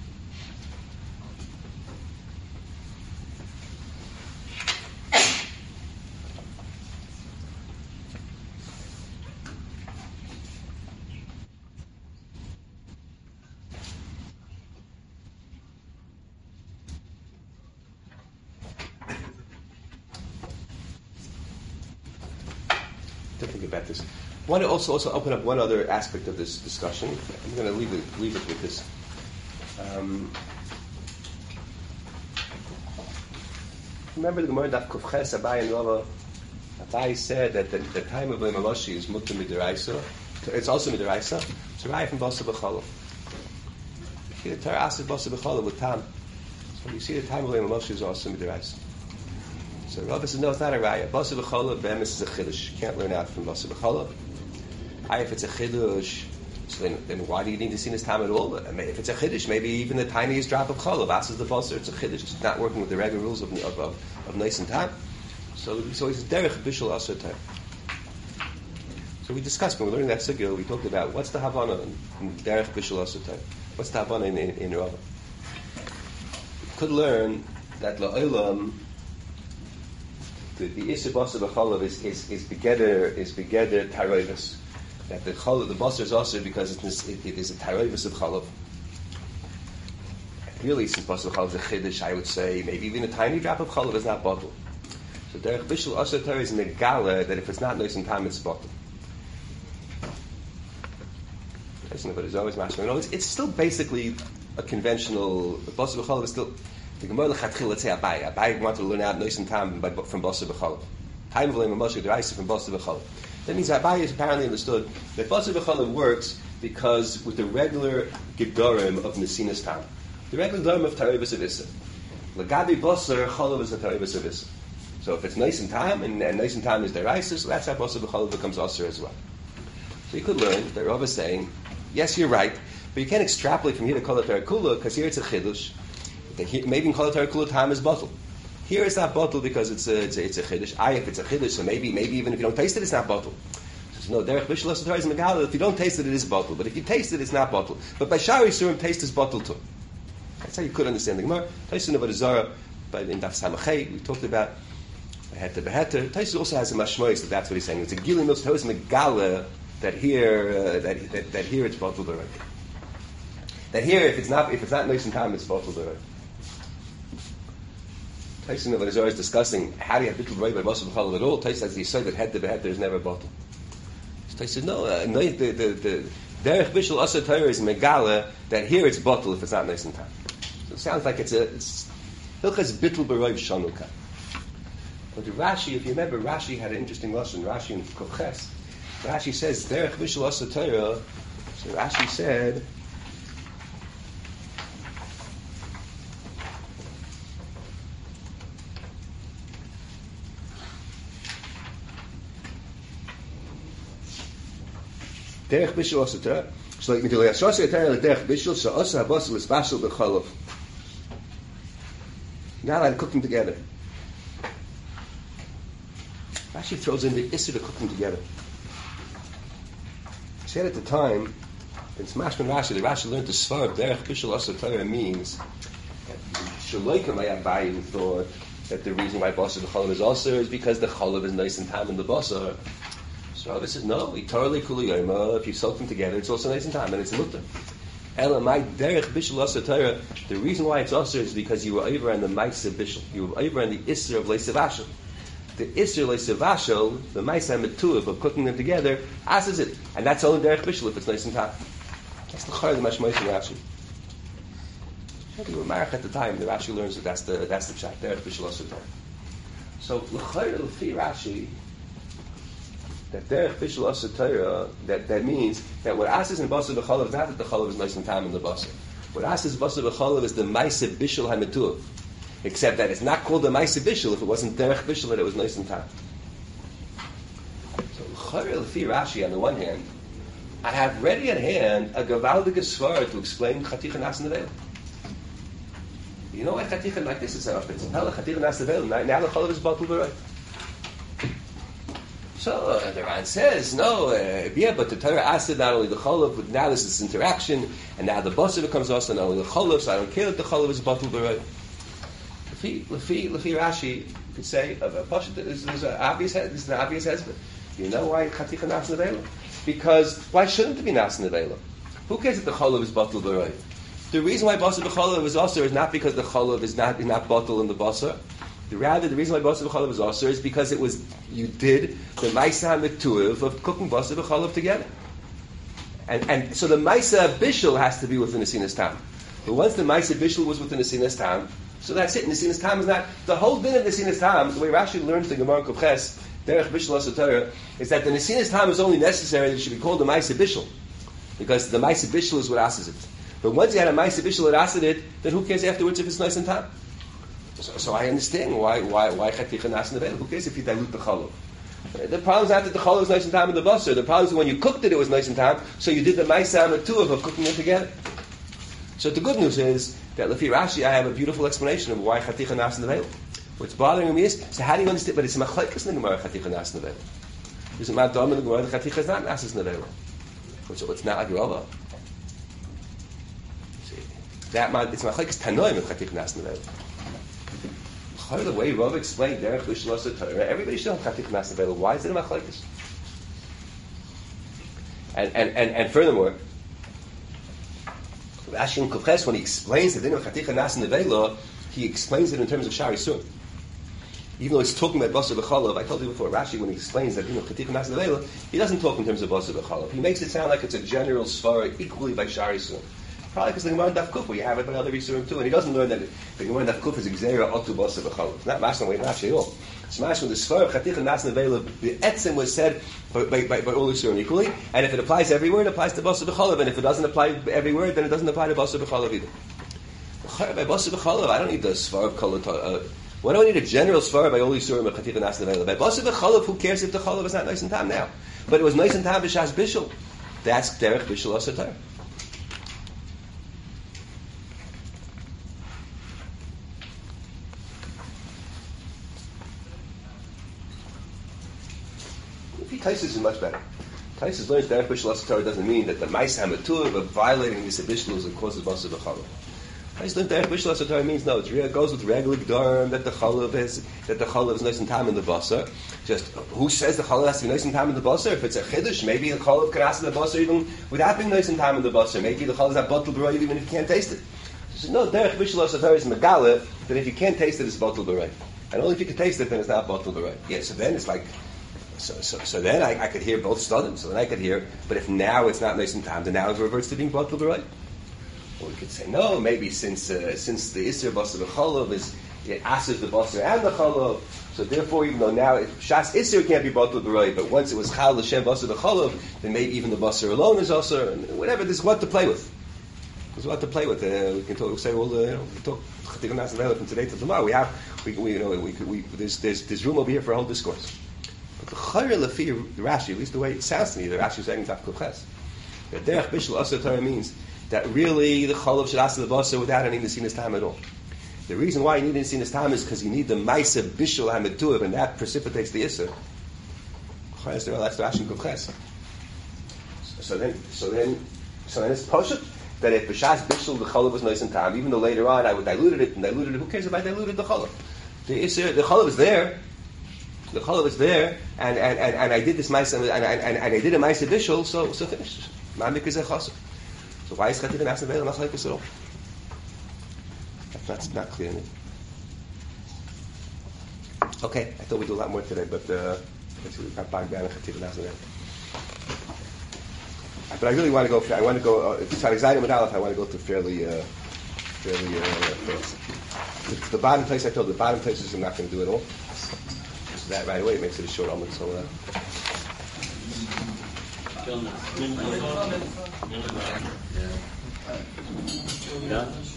To think about this. I want to also open up one other aspect of this discussion. I'm going to leave it with this. Remember the Gemara Daf Kufches Abai and Rava. Abai said that the time of Mamashi is mutter midiraisa. It's also midiraisa. It's a raya from basa b'chalav. The Torah asks basa b'chalav with tam. So you see the time of Mamashi is also midiraisa. So Rava says, no, it's not a raya. Basa b'chalav, be'emes is a chiddush. You can't learn out from basa b'chalav. If it's a chiddush, so then why do you need to see this time at all? If it's a chiddush, maybe even the tiniest drop of chalav, asks the basa, it's a chiddush. It's not working with the regular rules of nice and time. So it's derech bishul asur time. So we discussed when we were learning that sugya, we talked about what's the havana in derech bishul asur time. What's the havana in Rava? We could learn that la'olam the Isser Basar B'Chalav is begeder taroivus. That the basar is also because it is a taroivus of chalav. Really, since basar chalav is a chiddush, I would say maybe even a tiny drop of chalav is not bottled. So derech bishul asher Torah is negala that if it's not nice in time, it's bottled. But it's always mashma. It's still basically a conventional basar b'chalav is still the Gemara lechatchil. Let's say Abai wanted to learn out nice in time from basar b'chalav. Haim v'leim Moshe deraisa from basar b'chalav. That means Abai has apparently understood that basar b'chalav works because with the regular gedorim of nesinas tam, the regular gedorim of tarevus of issa, lagabi basar chalav is a tarevus of issa. So if it's nice in time and nice in time is deraisa, so that's how basar b'chalav becomes asur as well. So you could learn that Rav is saying, yes, you're right, but you can't extrapolate from here to Kol HaTorah Kula because here it's a chiddush. Maybe in Kol HaTorah Kula time is bottled. Here it's not bottled because it's a chiddush. If it's a chiddush, so maybe even if you don't taste it, it's not bottled. So no, derech bishul asher Torah is megala. If you don't taste it, it is bottled. But if you taste it, it's not bottled. But by shari surim, taste is bottled too. That's how you could understand the Gemara. Taisus Avodah Zarah, but in Daf Samachay, we talked about beheter. Taisus also has a mashmois that that's what he's saying. It's a gilim of Torah is megala. That here it's bottled already. That here, if it's not nice in time, it's bottled already. Taisus Avodah Zarah is discussing how do you have bittul b'rei by basar b'chalav at all. Taisus says the yisod that head to beheter is never bottled. Taisus said no. The derech bishul asher Torah is megala that here it's bottled if it's not nice in time. So it sounds like it's hilchas bittul b'rei shanuka. But Rashi, if you remember, Rashi had an interesting lesson. Rashi in Koches. Rashi says, derech bishul asher Torah. So Rashi said, derech bishul asher Torah. So like midulei asher Torah derech bishul, so asher habasar is bashul b'chalav. You're not allowed to cook them together. Rashi throws in the issur to cook them together. He said at the time, in Smash and Rashi, the Rashi learned to svar derech bishul asher Torah means that Shaloikim Abayi who thought that the reason why basar b'chalav is also is because the chalav is nice in time in the basar. So this is no, itarli kuli yoma. If you soak them together, it's also nice in time and it's mutter. Ela my derech bishul asher Torah. The reason why it's also is because you were over on the ma'aseh bishul. You were over on the issur of leisav ashel. The Isser Leisavashel, the Maisa Metuv of cooking them together, asks it. And that's only derech bishul if it's nice and time. That's the Chayr, the Mashmois in Rashi. They were married at the time, the Rashi learns that that's the pshat, derech bishul asher Torah. So, L'chayr, L'fi Rashi, that derech bishul asher Torah, that means that what asks in basar b'chalav is not that the chalav is nice and time in the basar. What asks basar b'chalav is the Maisa Bishul HaMetuv. Except that it's not called a Maisa Bishul if it wasn't derech bishul that it was nice and time. So L'chayr L'fi Rashi on the one hand, I have ready at hand a gavaldige svar to explain Chaticha Nas Nevel. You know why Chaticha like this is set up? It's Chaticha Nas Nevel. Now the chalav is bottled b'rei. So the Ran says no, yeah, but the Torah asked not only the chalav, but now there's this interaction, and now the basar becomes also not only the chalav. So I don't care that the chalav is bottled b'rei. Lefi Rashi, you could say, this is an obvious husband. You know why Chaticha Nas Nevela? Because why shouldn't it be Nas Nevela? Who cares if the chalav is bottled b'rei? The reason why basar b'chalav is also is not because the chalav is not bottled in the basar. Rather, the reason why basar b'chalav is also is because you did the Maisa Metuv of cooking basar b'chalav together. And so the Maisa Bishul has to be within the Nesinas Tam. But once the Maisa Bishul was within the Nesinas Tam, so that's it. Nesinas Tam is not the whole din of Nesinas Tam. The way Rashi learns the Gemara Kovches derech bishul asher Torah is that the Nesinas Tam is only necessary that it should be called the Maisa Bishul, because the Maisa Bishul is what asks it. But once you had a Maisa Bishul that asks it, then who cares afterwards if it's nice and time? So I understand why Chaticha Nas Nevel. Who cares if you dilute the chalav? The problem is not that the chalav was nice and time in the basar. The problem is when you cooked it, it was nice and time. So you did the Maisa Metuv of cooking it together. So the good news is that Lefi Rashi, I have a beautiful explanation of why Chaticha Nas Nevel. What's bothering me is, so how do you understand? But it's a machlekes in the Gemara Chaticha Nas Nevel. There's a madam in the Gemara that Chaticha is not Nas Nevel. So it's not like Rava. That man, it's machlekes Tanoim in Chaticha Nas Nevel. The way Rav explained Derech Bishul Asa Torah, everybody should have Chatik Nas Nevela. Why is it a machlekes? And furthermore, Rashi in Kufches, when he explains the din of Chatik Nas Nevela, he explains it in terms of Shari Sun. Even though he's talking about Basar B'Chalav, I told you before, Rashi, when he explains that din of Chatik Nas Nevela, he doesn't talk in terms of Basar B'Chalav. He makes it sound like it's a general svara equally by Shari Sun. Probably because the Gemara in Daf Kuf, where you have it by other Yisurim too, and he doesn't learn that the Gemara in Daf Kuf is Gzeira Otu Basar B'Chalav. It's not Mashna way Rashi at all. It's Mashna when the Svar of Chatik Nas Nevela, the Etzim was said by all Yisurim equally, and if it applies everywhere, it applies to Basar B'Chalav, and if it doesn't apply every word, then it doesn't apply to Basar B'Chalav either. By Basar B'Chalav, I don't need the Svar of Kol. Why do I need a general Svar by all Yisurim of Chatik Nas Nevela? By Basar B'Chalav, who cares if the Chalav is not nice and tam now? But it was nice and tam b'Shas Bishul. That's Derech Bishul Asa Torah. Taisus is much better. Taisus learns Derech Bishul Asa Torah doesn't mean that the Ma'aseh HaMatur of violating this Bishul is the cause of Basar B'Chalav. Taisus learns Derech Bishul Asa Torah means no, it goes with regular G'darim that the Chalav is nice and tam in the Basar. Just who says the Chalav has to be nice and tam in the Basar? If it's a Chiddush, maybe the Chalav can ask in the Basar even without being nice and tam in the Basar. Maybe the Chalav is not bottled b'roi even if you can't taste it. She says no, Derech Bishul Asa Torah is Megala that if you can't taste it, it's bottled b'roi, and only if you can taste it, then it's not bottled b'roi. Yeah, so then it's like. So then I could hear both studim. So then I could hear, but if now it's not nice and tam, then now it reverts to being bottled right. Or we could say no, maybe since the Isser Basar B'Chalav it asers the Basar and the Chalav, so therefore even though now Shas Isser can't be bottled right, but once it was Chal L'Shem Basar B'Chalav, then maybe even the Basar alone is also and whatever. There's what to play with. There's what to play with. We can talk. Say well, we can talk Chatik Nas Nevela from today to tomorrow. There's room over here for a whole discourse. But the Chayr Lefi Rashi, at least the way it sounds to me, the Rashi is saying Daf Kufches. That Derech Bishul Asa Torah means that really the Chalav should asa the Basar without any Nesinas Tam at all. The reason why you need Nesinas Tam is because you need the Ma'aseh Bishul HaMetuv, and that precipitates the Isser. That's the Rashi in Kufches. So then it's Poshet that if B'Shas Bishul the Chalav was nice and Tam, even though later on I diluted it. Who cares if I diluted the Chalav? The Chalav is there. The Chalav is there, and I did this Ma'aseh, and I did a Ma'aseh Bishul, so finished. Ma'amik is a Chassid. So why is Chatik Nas Nevela not like this at all? That's not clear to me. Okay, I thought we'd do a lot more today, but let's see, we got bogged down in Chatik Nas Nevela. But I really want to go. I want to go. Besides Zayim and Aleph, I want to go to fairly fast. The bottom place I told you, the bottom places I'm not going to do at all. That right away makes it a short omelet. So. Yeah.